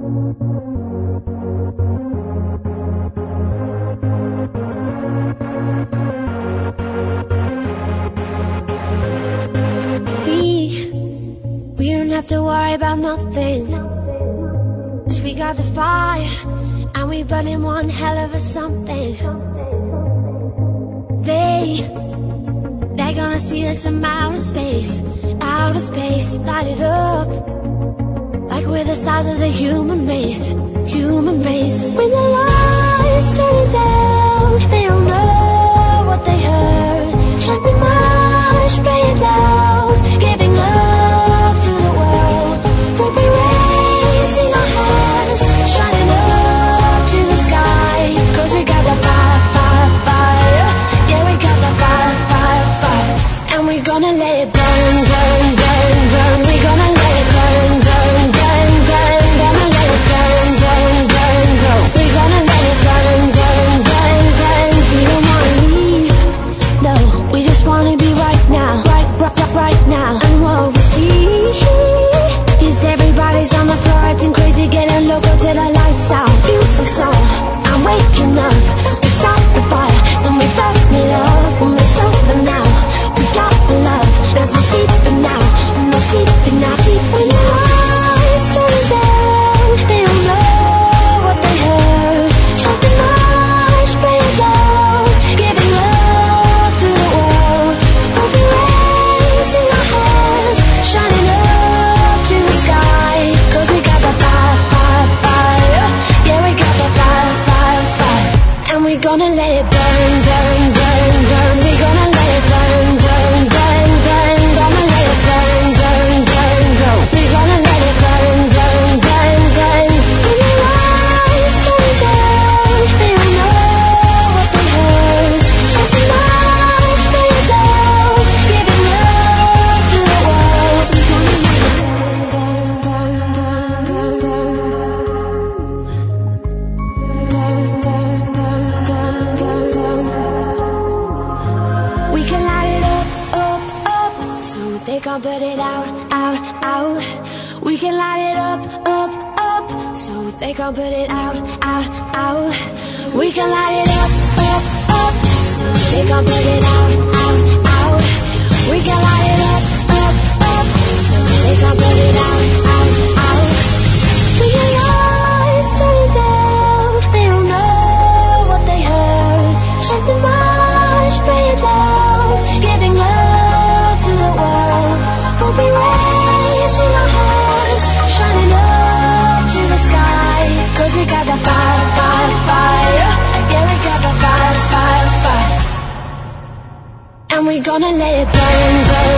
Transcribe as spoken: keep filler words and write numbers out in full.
We don't have to worry about nothing, 'cause we got the fire, and we burning one hell of a something. They, they're gonna see us from outer space, outer space, light it up, like we're the stars of the human race, human race. When the lights turn down, they don't know what they heard. Shut the march, play it loud, giving love to the world. We'll be raising our hands, shining up to the sky, 'cause we got the fire, fire, fire. Yeah, we got the fire, fire, fire. And we're gonna let it burn, burn, burn, burn. We're gonna let it burn, burn, burn, burn. Gonna let it burn, burn, burn, burn. We're gonna let it burn, burn, burn, burn. We don't wanna leave, no, we just wanna be right now, right, right, right now. And what we see is everybody's on the floor acting crazy, getting loco till the lights out. Music's on, I'm waking up. We start the fire, and we burn it up. When we're sober now, we got the love. There's no sleeping now, no sleeping now. Sleep when the lights turn down, they don't know what they heard. Shut the march, play it loud, giving love to the world. We'll be raising our hands, shining up to the sky, 'cause we got the fire, fire, fire. Yeah, we got the fire, fire, fire. And we're gonna let it burn, burn, burn, burn. We're gonna let it burn, burn, burn, burn. Gonna let it burn, burn, burn, burn. We're gonna let it burn, burn, burn, burn. When the lights turn down, they don't know what they heard. Shut the march, play it loud, giving love to the world. We're gonna let it burn, burn, burn, burn, burn, burn, burn, burn, burn, burn, burn. We can light it up, up, up, so they can't put it out, out, out. We can light it up, up, up, so they can't put it out, out, out. We can light it up, up, up, so they can't put it out, out, out. We can light it up, up, up, so they can't put it out, out, out. When the lights turn down, they don't know what they heard. Shut the march, play it loud, giving love to the world. We'll be raising our hands, shining up to the sky, 'cause we got the fire, fire, fire. Yeah, we got the fire, fire, fire. And we're gonna let it burn, burn.